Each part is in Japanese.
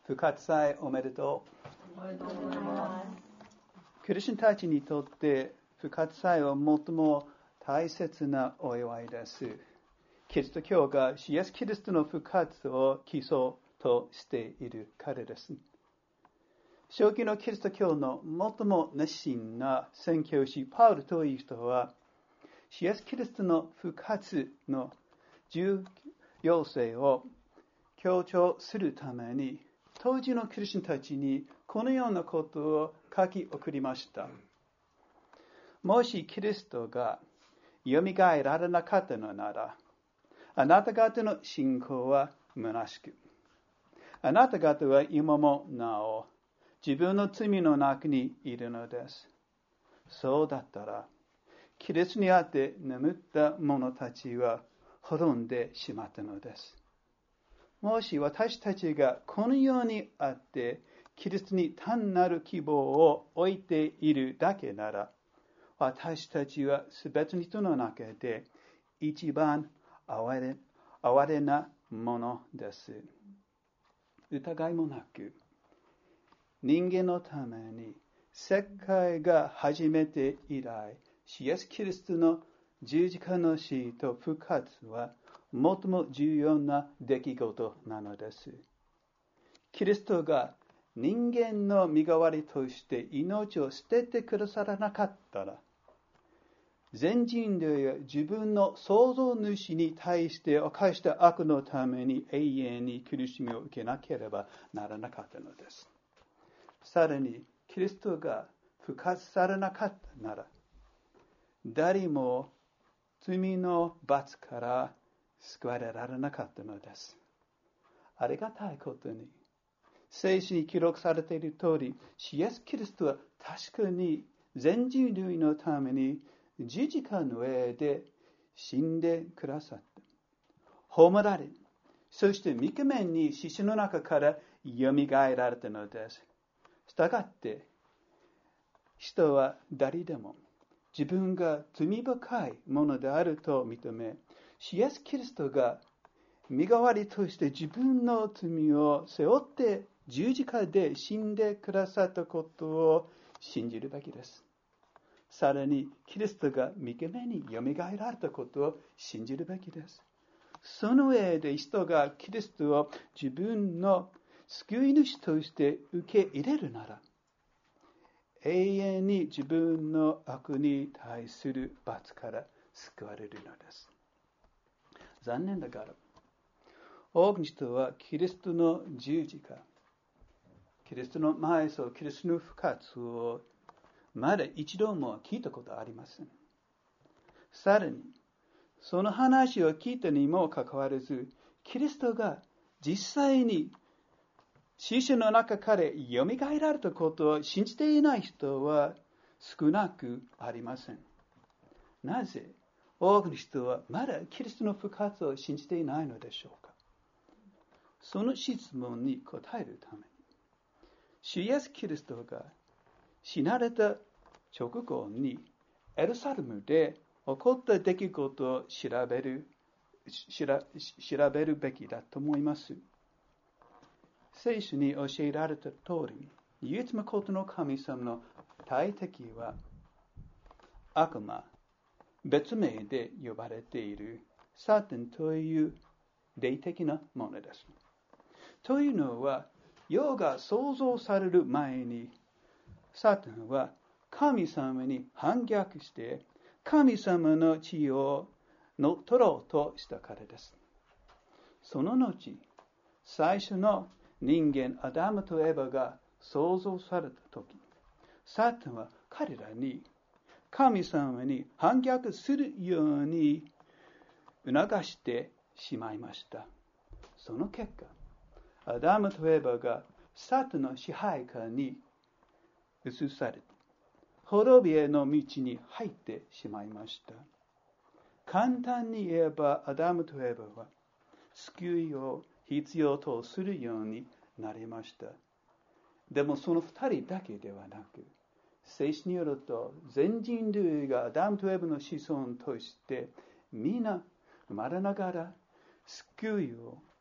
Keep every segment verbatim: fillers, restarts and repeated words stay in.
復活祭おめでとう。 おめでとうございます。 クリスチャンたちにとって復活祭は最も大切なお祝いです。キリスト教がイエス・キリストの復活を基礎としているからです。初期のキリスト教の最も熱心な宣教師パウルという人は、イエス・キリストの復活の重要性を強調するために、当時のクリスチャンたちにこのようなことを書き送りました。もしキリストがよみがえられなかったのなら、あなた方の信仰は虚しく、あなた方は今もなお自分の罪の中にいるのです。そうだったら、キリストにあって眠った者たちは滅んでしまったのです。もし私たちがこのようにあって、キリストに単なる希望を置いているだけなら、私たちはすべての人の中で一番哀れ、哀れなものです。疑いもなく、人間のために世界が始めて以来、イエス・キリストの十字架の死と復活は最も重要な出来事なのです。キリストが人間の身代わりとして命を捨ててくださらなかったら、全人類は自分の創造主に対して犯した悪のために永遠に苦しみを受けなければならなかったのです。さらに、キリストが復活されなかったなら、誰も罪の罰から救われられなかったのです。ありがたいことに、聖書に記録されている通り、イエス・キリストは確かに全人類のために十字架の上で死んでくださった。葬られ、そして三日目に死者の中からよみがえられたのです。したがって、人は誰でも自分が罪深いものであると認め、イエス・キリストが身代わりとして自分の罪を背負って十字架で死んでくださったことを信じるべきです。さらに、キリストが三日目によみがえられたことを信じるべきです。その上で人がキリストを自分の救い主として受け入れるなら、永遠に自分の悪に対する罰から救われるのです。残念ながら、多くの人はキリストの十字架、キリストの埋葬、キリストの復活をまだ一度も聞いたことはありません。さらに、その話を聞いたにもかかわらず、キリストが実際に死者の中からよみがえられたことを信じていない人は少なくありません。なぜ多くの人はまだキリストの復活を信じていないのでしょうか。その質問に答えるために、主イエス・キリストが死なれた直後にエルサレムで起こった出来事を調べる、調べるべきだと思います。聖書に教えられた通り、唯一誠の神様の大敵は悪魔、別名で呼ばれているサタンという霊的なものです。というのは、世が創造される前に、サタンは神様に反逆して、神様の地位を乗っ取ろうとしたからです。その後、最初の人間アダムとエバが創造されたとき、サタンは彼らに神様に反逆するように促してしまいました。その結果、アダムとエバがサタンの支配下に移され、滅びへの道に入ってしまいました。簡単に言えば、アダムとエバは救いを必要とするようになりました。でもその二人だけではなく、聖書によると全人類がアダムとエバの子孫として皆生まれながら救いを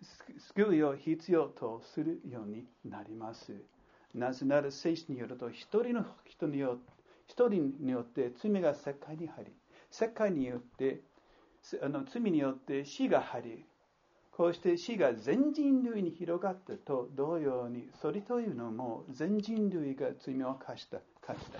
救いを必要とするようになります。なぜなら聖書によると、一人の人によって、一人によって罪が世界に入り、世界によって、あの罪によって死が入り、こうして死が全人類に広がったと同様に、それというのも全人類が罪を犯した価値です。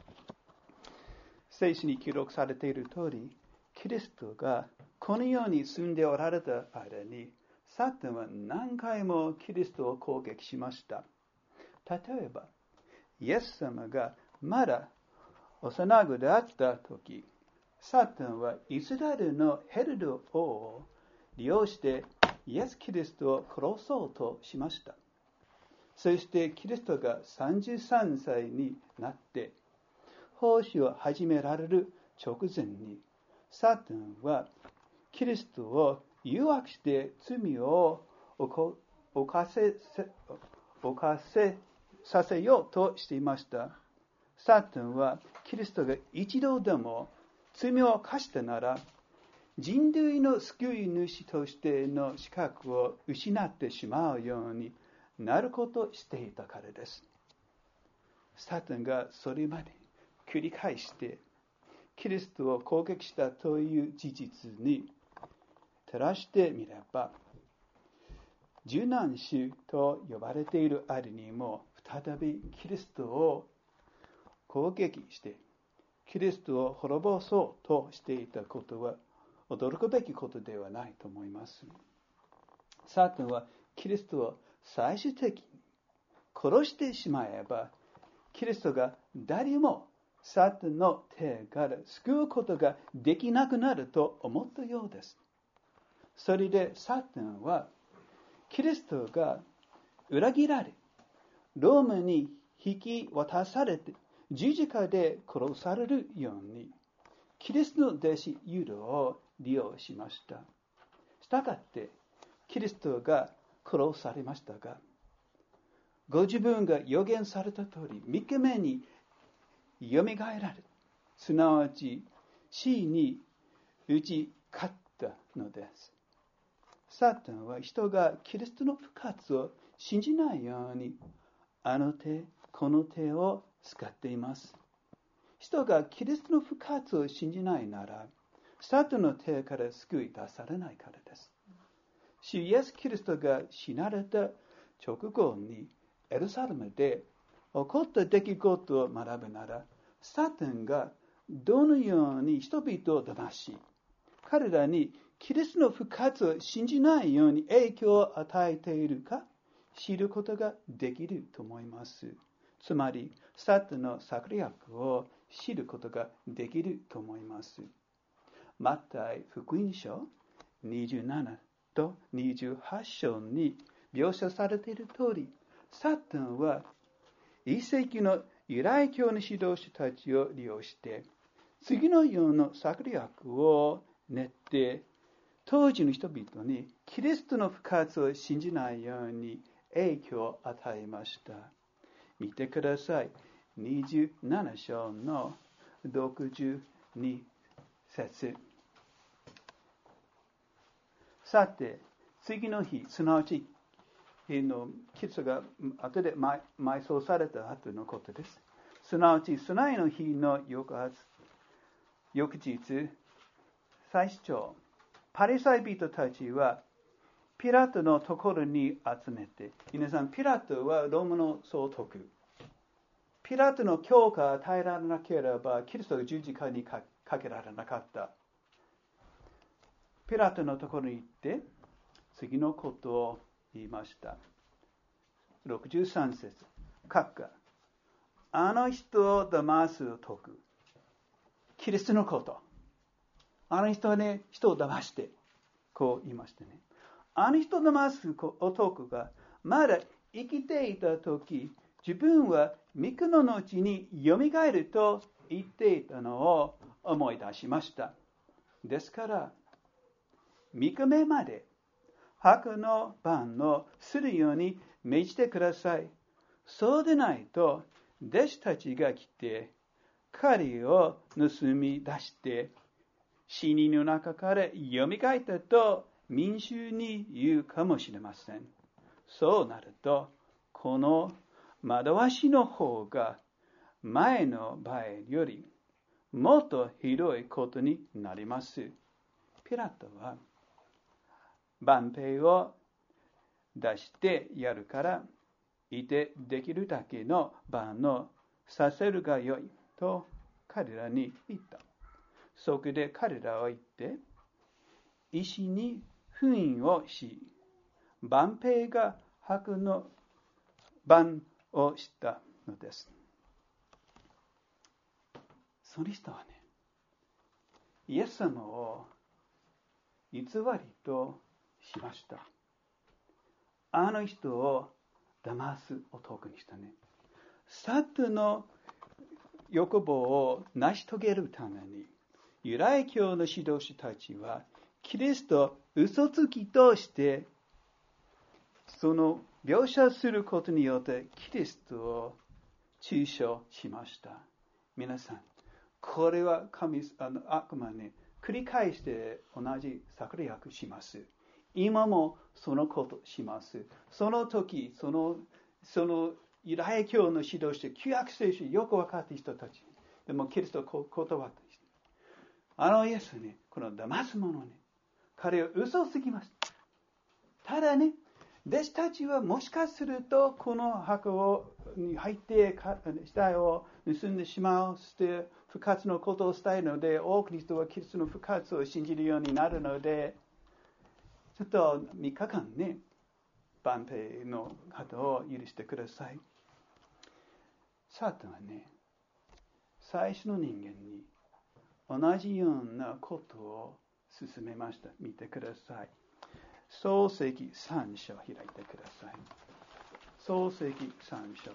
聖書に記録されている通り、キリストがこの世に住んでおられた間に、サタンは何回もキリストを攻撃しました。例えば、イエス様がまだ幼子であったとき、サタンはイスラエルのヘロド王を利用してイエス・キリストを殺そうとしました。そしてキリストがさんじゅうさんさいになって奉仕を始められる直前に、サタンはキリストを誘惑して罪を犯せ、犯せさせようとしていました。サタンはキリストが一度でも罪を犯したなら、人類の救い主としての資格を失ってしまうようになることをしていたからです。サタンがそれまで繰り返してキリストを攻撃したという事実に照らしてみれば、受難種と呼ばれているあるにも再びキリストを攻撃してキリストを滅ぼそうとしていたことは驚くべきことではないと思います。サタンはキリストを最終的に殺してしまえば、キリストが誰もサタンの手から救うことができなくなると思ったようです。それでサタンはキリストが裏切られ、ローマに引き渡されて十字架で殺されるように、キリストの弟子ユダを利用しました。したがって、キリストが殺されましたが、ご自分が予言された通り、三日目によみがえられ、すなわち死に打ち勝ったのです。サタンは人がキリストの復活を信じないように、あの手、この手を使っています。人がキリストの復活を信じないなら、サタンの手から救い出されないからです。主イエス・キリストが死なれた直後にエルサレムで起こった出来事を学ぶなら、サタンがどのように人々を騙し、彼らにキリストの復活を信じないように影響を与えているか知ることができると思います。つまり、サタンの策略を知ることができると思います。マタイ福音書にじゅうななとにじゅうはち章に描写されている通り、サタンはいっ世紀のユダヤ教の指導者たちを利用して、次のような策略を練って、当時の人々にキリストの復活を信じないように影響を与えました。見てください。にじゅうなな章のろくじゅうに節。さて、次の日、すなわち、のキリストが後で埋葬された後のことです。すなわち、主ないの日の翌日、翌日、最初長、パリサイ人たちはピラトのところに集めて、皆さん、ピラトはローマの総督。ピラトの許可を与えられなければ、キリストが十字架にかけられなかった。ピラトのところに行って、次のことを言いました。ろくじゅうさん節。閣下、あの人を騙す男。キリストのこと。あの人はね、人を騙して、こう言いましたね。あの人を騙す男が、まだ生きていたとき、自分は三日の後によみがえると言っていたのを思い出しました。ですから、三日目まで墓の番をするように命じてください。そうでないと、弟子たちが来て、彼を盗み出して、死人の中からよみがえったと民衆に言うかもしれません。そうなると、この惑わしの方が前の場合よりもっとひどいことになります。ピラトは万兵を出してやるから、いてできるだけの番をさせるがよいと彼らに言った。そこで彼らは言って、石に封印をし、万兵が吐くの番をしたのです。その人はね、イエス様を偽りとしました。あの人を騙す男にしたね。サタンの欲望を成し遂げるために、ユダヤ教の指導者たちは、キリストを嘘つきとして、その描写することによってキリストを中傷しました。皆さん、これは神あの悪魔に繰り返して同じ策略します。今もそのことします。その時、その、そのユダヤ教の指導者、旧約聖書よく分かった人たち。でもキリストを断った人。あのイエスね、この騙す者ね、彼は嘘つきました。ただね、弟子たちはもしかするとこの箱をに入って死体を盗んでしまう、そして復活のことをしたいので、多くの人はキリストの復活を信じるようになるので、ちょっとみっかかんね、万兵の方を許してください。サタンはね、最初の人間に同じようなことを進めました。見てください。創世記さん章開いてください。創世記さん章。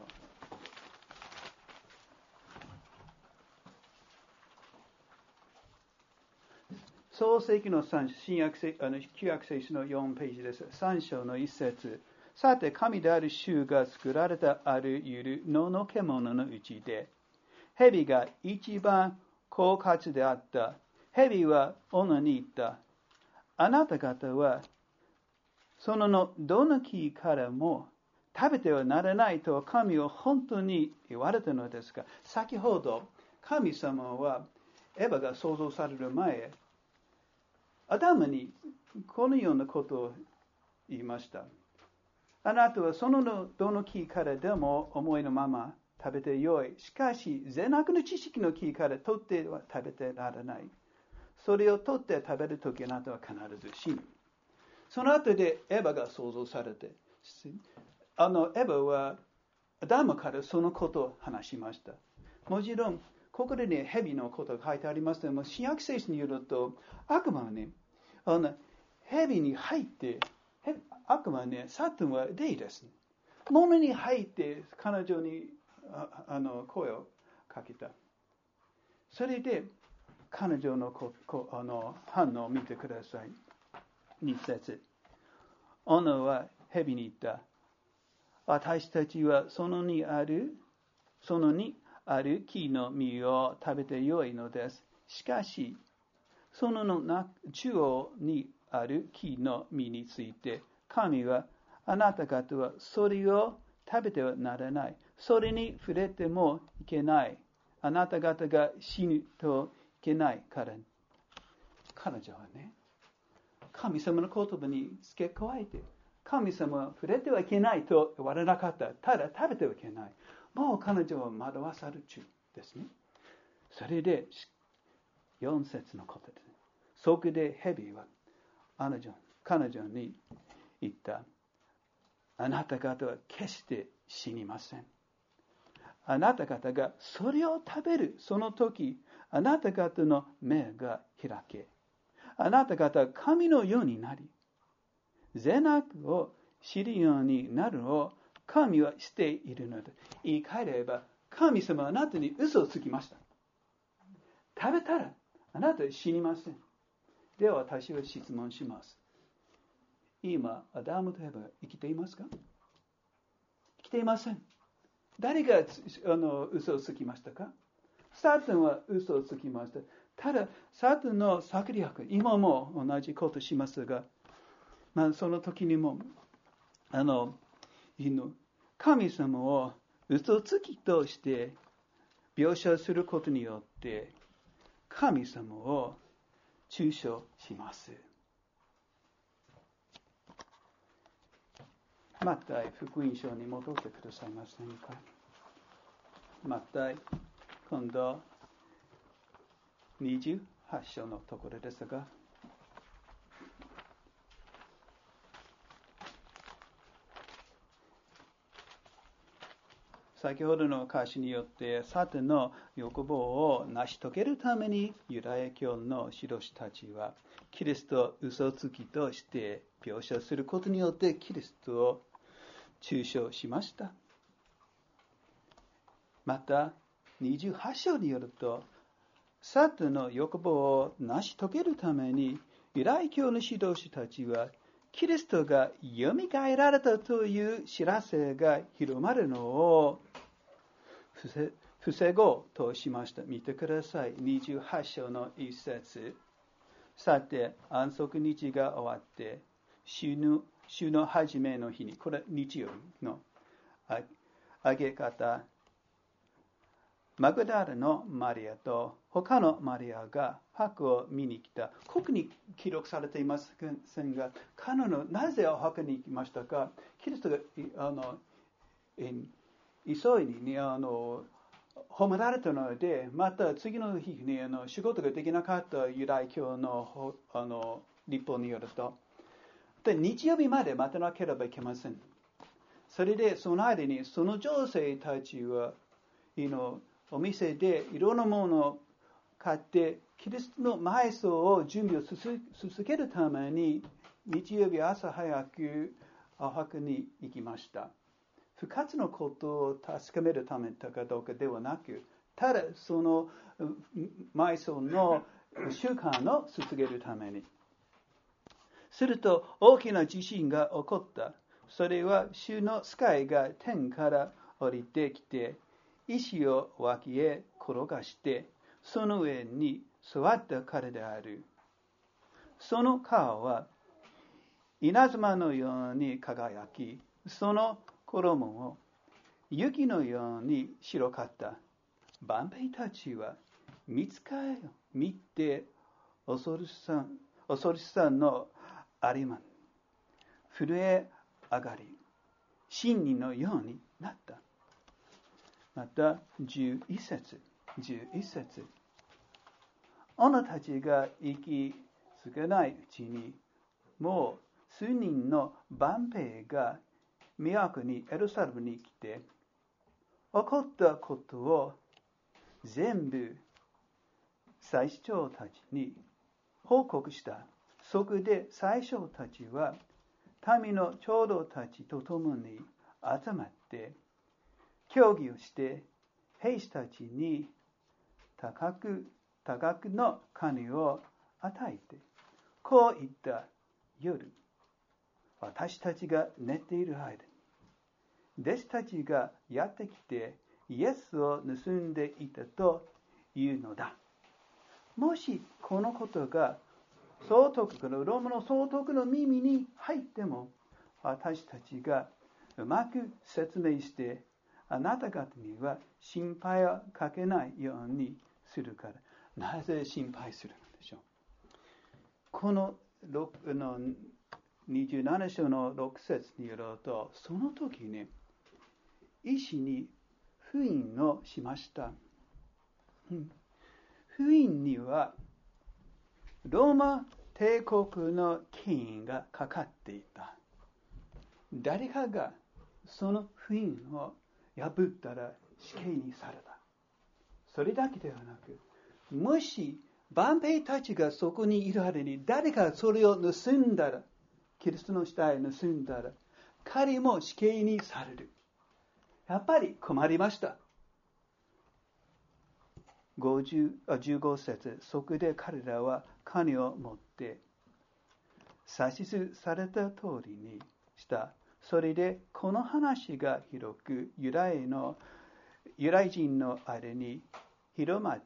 創世記のさん章、新約聖あの旧約聖書のよんページです。さん章のいっ節。さて、神である主が作られたあるゆる野の獣のうちで、蛇が一番狡猾であった。蛇は女に言った。あなた方は、そののどの木からも食べてはならないと神は本当に言われたのですが、先ほど神様はエヴァが創造される前、アダムにこのようなことを言いました。あなたはそののどの木からでも思いのまま食べてよい。しかし、善悪の知識の木から取っては食べてならない。それを取って食べるときあなたは必ず死ぬ。その後でエヴァが創造されて、あのエヴァはアダムからそのことを話しました。もちろん、ここでね、蛇のことが書いてありますけども、新約聖書によると、悪魔はね、あの蛇に入って、悪魔はね、サタンは霊です。物に入って彼女にああの声をかけた。それで彼女のここあの反応を見てください。に節。女は蛇に言った。私たちはそのにある、そのにある木の実を食べてよいのです。しかし、そのの中央にある木の実について、神はあなた方はそれを食べてはならない。それに触れてもいけない。あなた方が死ぬといけないから。彼女はね、神様の言葉に付け加えて、神様は触れてはいけないと言われなかった。ただ食べてはいけない。もう彼女は惑わされ中ですね。それで、よん節のことですね。そこで蛇は彼女、彼女に言った。あなた方は決して死にません。あなた方がそれを食べるその時、あなた方の目が開け、あなた方は神のようになり、善悪を知るようになるのを神はしているので、言い換えれば、神様はあなたに嘘をつきました。食べたらあなたは死にません。では私は質問します。今、アダムとエヴァは生きていますか？生きていません。誰があの嘘をつきましたか？サタンは嘘をつきました。ただ、サタンの策略、今も同じことしますが、 まあ、その時にも、あの、神様を嘘つきとして描写することによって、神様を中傷します。マタイ福音書に戻ってくださいませんか。マタイ、今度にじゅうはち章のところですが、先ほどの歌詞によってサタンの欲望を成し遂げるためにユダヤ教の指導者たちはキリストを嘘つきとして描写することによってキリストを中傷しました。またにじゅうはち章によると、サタンの欲望を成し遂げるためにユダヤ教の指導者たちはキリストがよみがえられたという知らせが広まるのを防ごうとしました。見てください。にじゅうはち章の一節。さて、安息日が終わって、週の、週の初めの日に、これ日曜日のあげ方、マグダラのマリアと他のマリアが墓を見に来た。ここに記録されていませんが、彼女なぜ墓に行きましたか。キリストがあの急いに、ね、あの褒められたので、また次の日にあの仕事ができなかったユダヤ教のあの立法によると、で日曜日まで待たなければいけません。それでその間にその女性たちは、you know、お店でいろんなものを買って、キリストの埋葬を準備を続けるために、日曜日朝早くお墓に行きました。復活のことを確かめるためかどうかではなく、ただその埋葬の習慣を続けるために。すると大きな地震が起こった。それは主の使いが天から降りてきて、石を脇へ転がして、その上に座ったからである。その顔は稲妻のように輝き、その衣も雪のように白かった。万兵たちは見つかりを見て恐ろしさ、恐ろしさのありまん。震え上がり、真理のようになった。また、じゅういち節、じゅういち節。女たちが生き少ないうちに、もう数人の万兵が都にエルサレムに来て、起こったことを全部祭司長たちに報告した。そこで祭司長たちは民の長老たちと共に集まって協議をして兵士たちに多額多額の金を与えて、こう言った。夜、私たちが寝ている間に弟子たちがやってきてイエスを盗んでいたというのだ。もしこのことが総督のローマの総督の耳に入っても、私たちがうまく説明してあなた方には心配をかけないようにするから。なぜ心配するのでしょう。このにじゅうなな章のろく節によると、その時に医師に封印をしました。封印にはローマ帝国の権威がかかっていた。誰かがその封印を破ったら死刑にされた。それだけではなく、もし万兵たちがそこにいる間に誰かそれを盗んだら、キリストの死体を盗んだら、彼も死刑にされる。やっぱり困りました。じゅうご節、そこで彼らは金を持って指図された通りにした。それでこの話が広くユダヤのユダヤ人の間に広まって、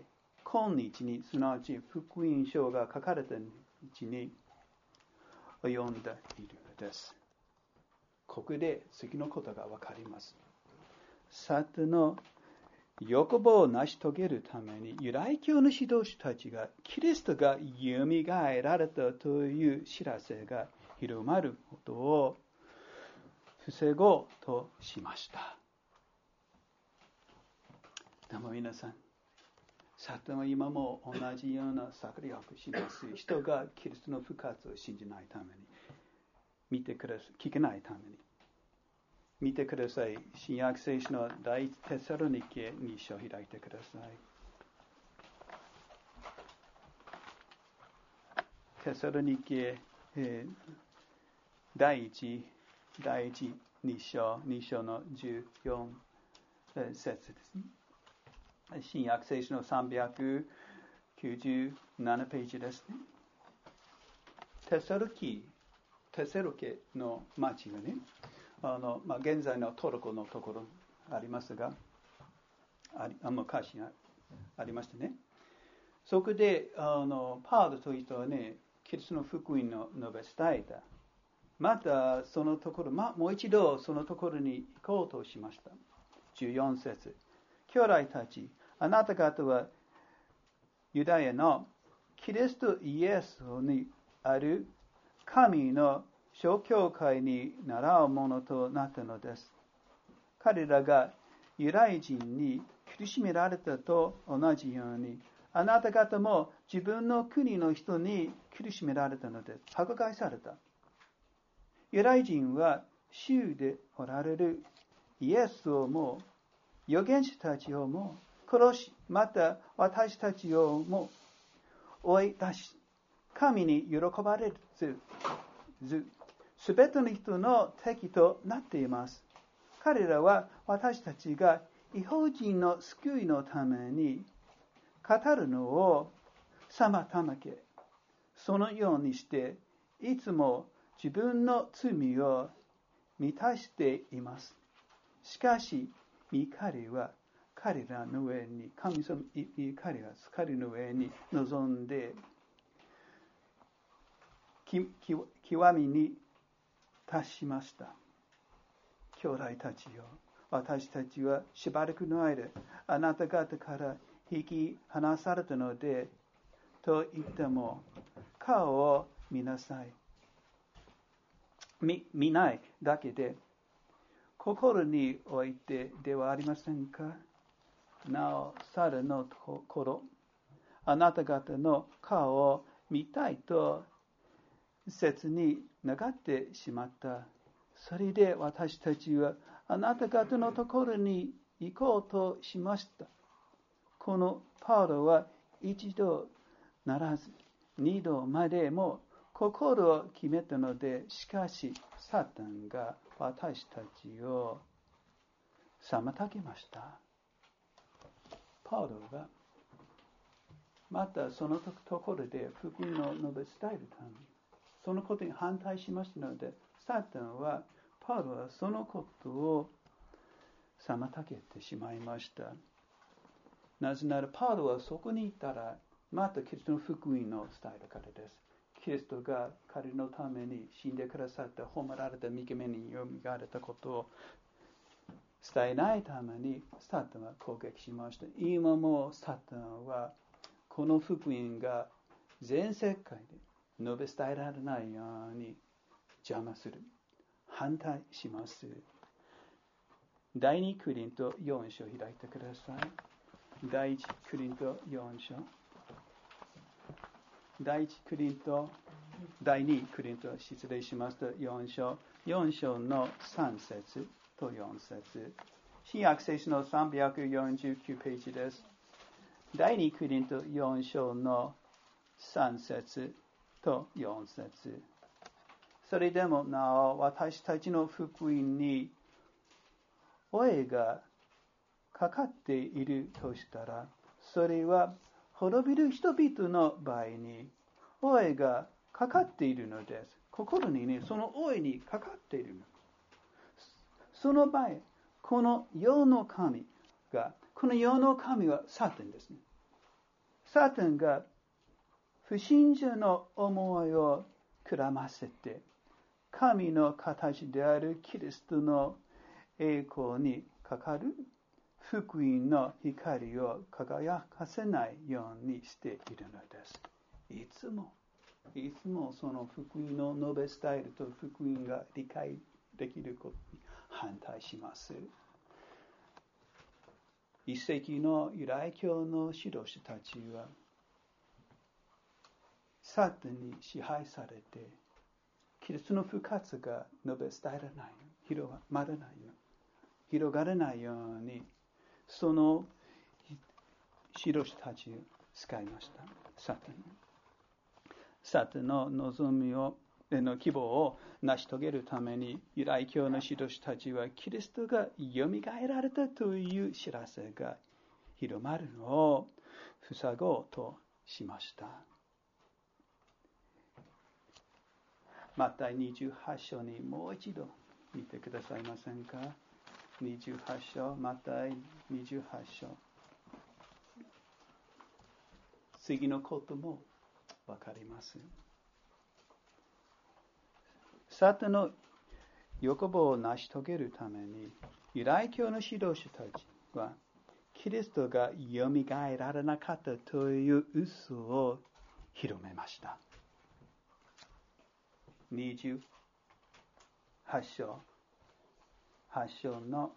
今日にすなわち福音書が書かれた日に及んでいるのです。ここで次のことがわかります。サタンの欲望を成し遂げるために、ユダヤ教の指導者たちがキリストがよみがえられたという知らせが広まることを防ごうとしました。でも皆さん、サタンは今も同じような策略をします。人がキリストの復活を信じないために、見てください、聞けないために。見てください。新約聖書の第一テサロニケに章を開いてください。テサロニケ、えー、第一、第一二章、二章の十四節ですね。新約聖書のさんびゃくきゅうじゅうななページですね。テサロキ、テサロケの町がね、あのまあ、現在のトルコのところありますが、ありあ昔ありましたね。そこであのパウロという人はね、キリストの福音を述べ伝えた。またそのところ、ま、もう一度そのところに行こうとしました。じゅうよん節。兄弟たち、あなた方はユダヤのキリストイエスにある神の小教会に習うものとなったのです。彼らがユダヤ人に苦しめられたと同じように、あなた方も自分の国の人に苦しめられたのです。迫害された。ユダヤ人は主でおられるイエスをも預言者たちをも殺し、また私たちをも追い出し、神に喜ばれず、ずすべての人の敵となっています。彼らは私たちが異邦人の救いのために語るのを妨げ、そのようにしていつも自分の罪を満たしています。しかし、怒りは彼らの上に、神様、怒りは彼の上に臨んで、極みに達しました。兄弟たちよ、私たちはしばらくの間、あなた方から引き離されたので、と言っても、顔を見なさい。見、見ないだけで、心においてではありませんか。なおさらの頃、あなた方の顔を見たいと、切に願ってしまった。それで私たちはあなた方のところに行こうとしました。このパウロは一度ならず二度までも心を決めたので、しかしサタンが私たちを妨げました。パウロがまたそのところで福音を述べ伝えるためにそのことに反対しましたので、サタンはパウロはそのことを妨げてしまいました。なぜならパウロはそこにいたらまたキリストの福音を伝えるからです。キリストが彼のために死んでくださった、褒められた、御目によみがえったことを伝えないためにサタンは攻撃しました。今もサタンはこの福音が全世界で述べ伝えられないように邪魔する。反対します。第二コリントよん章開いてください。第一コリントよん章。第一コリント、第二コリント、失礼しますとよん章。よん章のさん節とよん節。新約聖書のさんびゃくよんじゅうきゅうページです。第二コリントよん章のさん節とよん節。それでもなお私たちの福音に追いがかかっているとしたら、それは滅びる人々の場合に追いがかかっているのです。心にね、その追いにかかっているの。その場合、この世の神が、この世の神はサタンですね。サタンが不信者の思いをくらませて、神の形であるキリストの栄光にかかる福音の光を輝かせないようにしているのです。いつも、いつもその福音の述べ伝えると福音が理解できることに反対します。一世紀のユダヤ教の指導者たちは、サタンに支配されて、キリストの復活が述べ伝えられない、広まらない、広がらないように、その指導者たちを使いました。サタン。サタンの望みを、の希望を成し遂げるために、ユダヤ教の指導者たちは、キリストがよみがえられたという知らせが広まるのを塞ごうとしました。マタイにじゅうはち章にもう一度見てくださいませんか。にじゅうはち章、マタイにじゅうはち章。次のこともわかります。サタンの欲望を成し遂げるために、ユダヤ教の指導者たちは、キリストがよみがえられなかったという嘘を広めました。にじゅうはち章、はち章の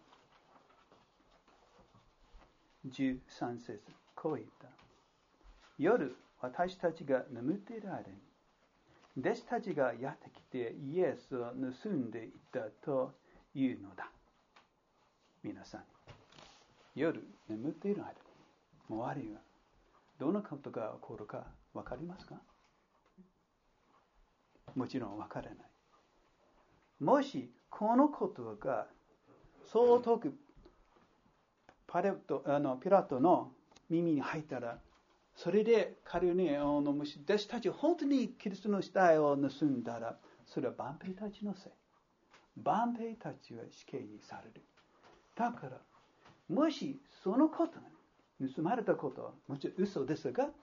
じゅうさん節、こう言った。夜、私たちが眠っている間に、弟子たちがやってきてイエスを盗んでいったというのだ。皆さん、夜眠っている間に、周りがどんなことが起こるか分かりますか？もちろん分からない。もしこのことが相当パレトあのピラトの耳に入ったら、それで彼に、あの弟子たち本当にキリストの死体を盗んだら、それは万兵たちのせい。万兵たちは死刑にされる。だから、もしそのことが盗まれたことは、もちろん嘘ですが、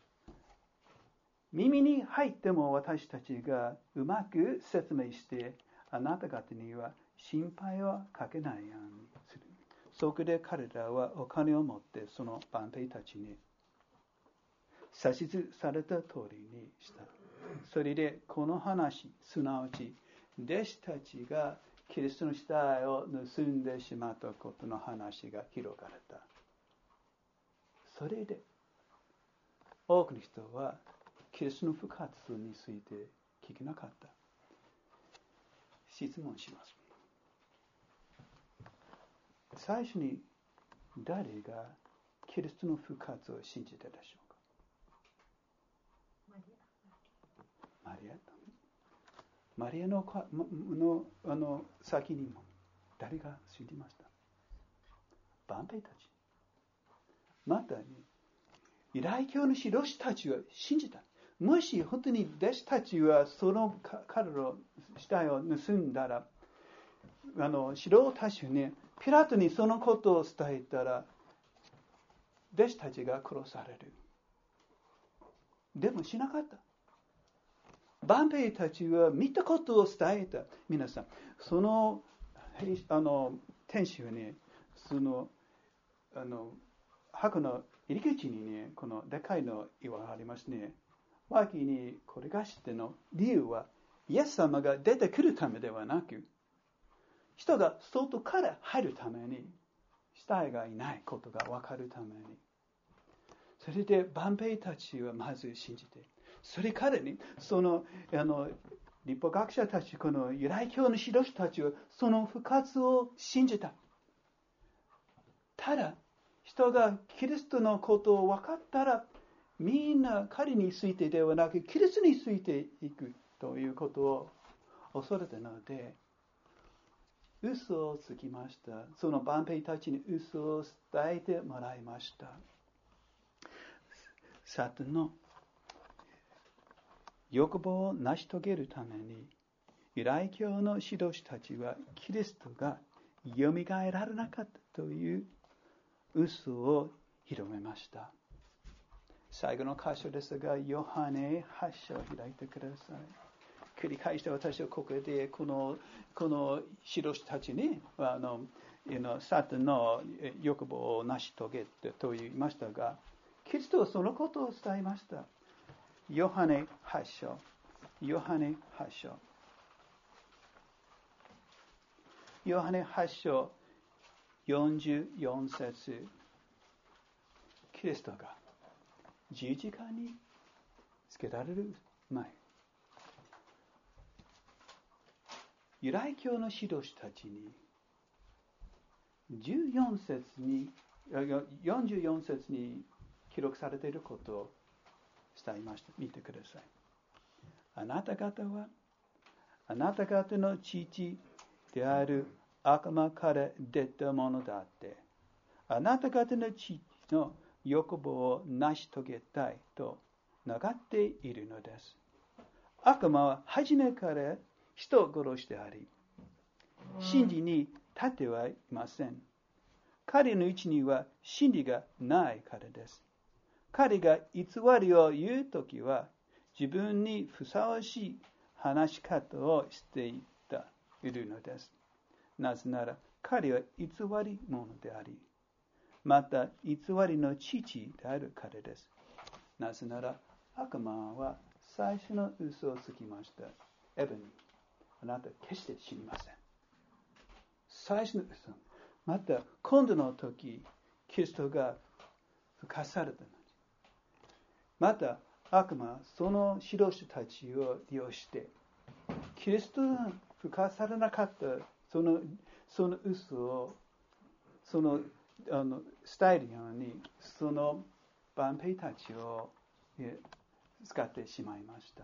耳に入っても私たちがうまく説明して、あなた方には心配をかけないようにする。そこで彼らはお金を持ってその万兵たちに指図された通りにした。それでこの話、すなわち弟子たちがキリストの死体を盗んでしまったことの話が広がれた。それで多くの人はキリストの復活について聞けなかった。質問します。最初に誰がキリストの復活を信じたでしょうか？マリア。マリアののあの先にも誰が信じました？万兵たち。またにユダヤ教の指導者たちは信じた。もし本当に弟子たちはその彼の死体を盗んだら、あの指導たちにピラトにそのことを伝えたら、弟子たちが殺される。でもしなかった。万兵たちは見たことを伝えた。皆さん、そのあの天使はね、そのあの墓の入り口にね、このでかいの岩がありますね。脇にこれがしての理由は、イエス様が出てくるためではなく、人が外から入るために、死体がいないことが分かるために。それで万兵たちはまず信じて、それからに、その、あの、立法学者たち、このユダヤ教の指導者たちは、その復活を信じた。ただ、人がキリストのことを分かったら、みんな彼についてではなく、キリストについていくということを恐れたので、嘘をつきました。その万兵たちに嘘を伝えてもらいました。サタンの欲望を成し遂げるために、ユダヤ教の指導者たちはキリストがよみがえられなかったという嘘を広めました。最後の箇所ですが、ヨハネはち章を開いてください。 繰り返して私はここでこのこの指導者たちにあのサタンの欲望を成し遂げてと言いましたが、キリストはそのことを伝えました。ヨハネはち章、ヨハネはち章、ヨハネはち章よんじゅうよん節、キリストが十字架につけられる前、ユダヤ教の指導者たちにじゅうよん節によんじゅうよん節に記録されていることを伝えました。見てください。あなた方はあなた方の父である悪魔から出たものだって、あなた方の父の欲望を成し遂げたいと願っているのです。悪魔は初めから人を殺しであり、真理に立ってはいません。彼のうちには真理がないからです。彼が偽りを言うときは、自分にふさわしい話し方をしていたいるのです。なぜなら、彼は偽り者であり、また偽りの父であるからです。なぜなら、悪魔は最初の嘘をつきました。エヴァに、あなたは決して死にません。最初の嘘。また、今度の時、キリストが復活されたのに。また、悪魔はその指導者たちを利用して、キリストが復活されなかったその、その嘘を、その、あの、伝えるように、その万兵たちを使ってしまいました。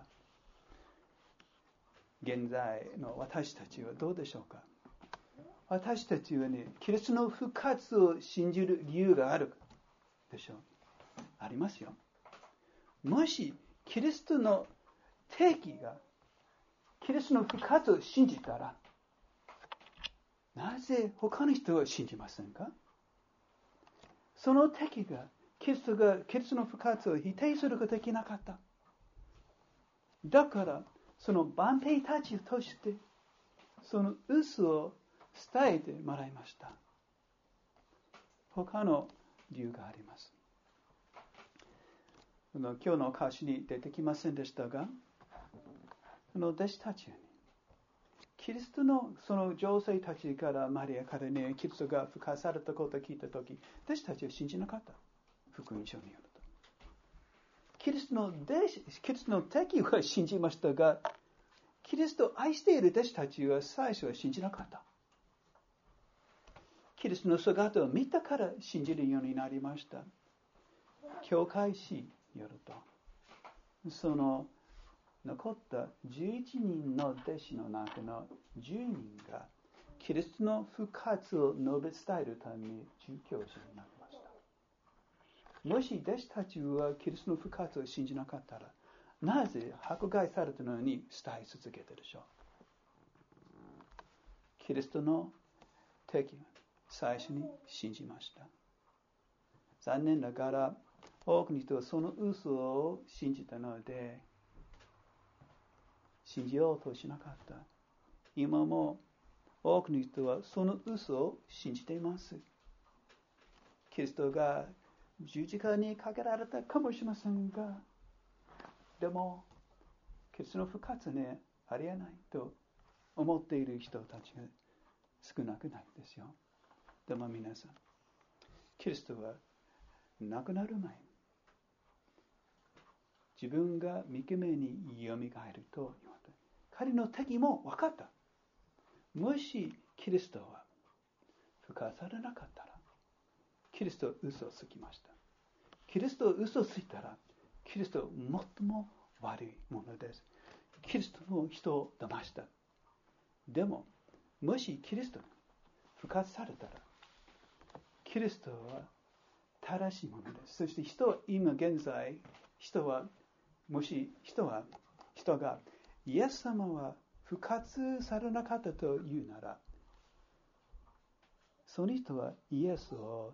現在の私たちはどうでしょうか。私たちはね、キリストの復活を信じる理由があるでしょう。ありますよ。もし、キリストの定義が、キリストの復活を信じたら、なぜ他の人は信じませんか？その敵が、キリストが、キリストの復活を否定することができなかった。だから、その万兵たちとして、その嘘を伝えてもらいました。他の理由があります。今日の歌詞に出てきませんでしたが、その弟子たちに、キリストのその女性たちからマリアからね、キリストが復活されたことを聞いたとき、弟子たちは信じなかった。福音書によると。キリストの弟子、キリストの敵は信じましたが、キリストを愛している弟子たちは最初は信じなかった。キリストの姿を見たから信じるようになりました。教会史によると、その残ったじゅういちにんの弟子の中のじゅうにんがキリストの復活を述べ伝えるために殉教者になりました。もし弟子たちはキリストの復活を信じなかったら、なぜ迫害されたのに伝え続けているでしょう。キリストの敵は最初に信じました。残念ながら多くの人はその嘘を信じたので、信じようとしなかった。今も多くの人はその嘘を信じています。キリストが十字架にかけられたかもしれませんが、でもキリストの復活ね、ありえないと思っている人たちが少なくないですよ。でも皆さん、キリストは亡くなる前、自分が御目によみがえると言われた。彼の敵も分かった。もしキリストは復活されなかったら、キリストは嘘をつきました。キリストは嘘をついたら、キリストは最も悪いものです。キリストも人を騙した。でも、もしキリストが復活されたら、キリストは正しいものです。そして人は今現在、人は、もし人は、人が、イエス様は復活されなかったと言うなら、その人はイエスを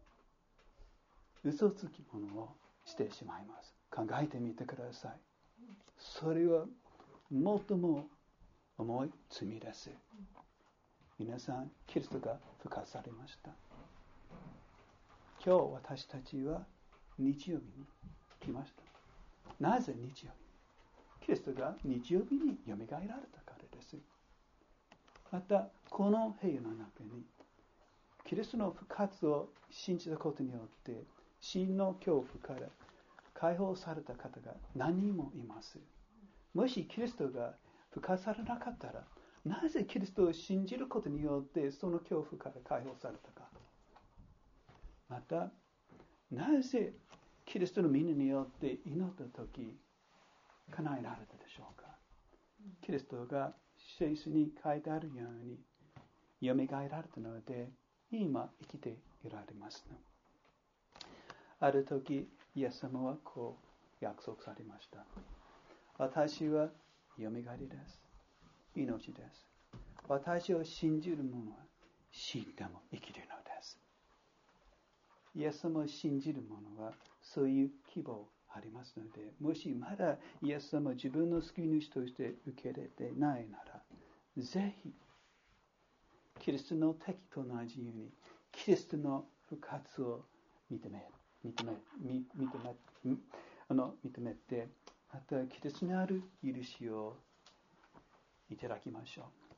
嘘つき者をしてしまいます。考えてみてください。それは最も重い罪です。皆さん、キリストが復活されました。今日私たちは日曜日に来ました。なぜ日曜日？キリストが日曜日によみがえられたからです。また、この部屋の中に、キリストの復活を信じたことによって、死の恐怖から解放された方が何人もいます。もしキリストが復活されなかったら、なぜキリストを信じることによってその恐怖から解放されたか。また、なぜキリストの皆によって祈ったとき、叶えられたでしょうか。キリストが聖書に書いてあるように、よみがえられたので、今生きていられますの。ある時、イエス様はこう約束されました。私はよみがえりです。命です。私を信じる者は死んでも生きるのです。イエス様を信じる者はそういう希望ありますので、もしまだイエス様を自分の救い主として受け入れてないなら、ぜひキリストの敵と同じようにキリストの復活を認め認め認めあの認めて、またキリストにある許しをいただきましょう。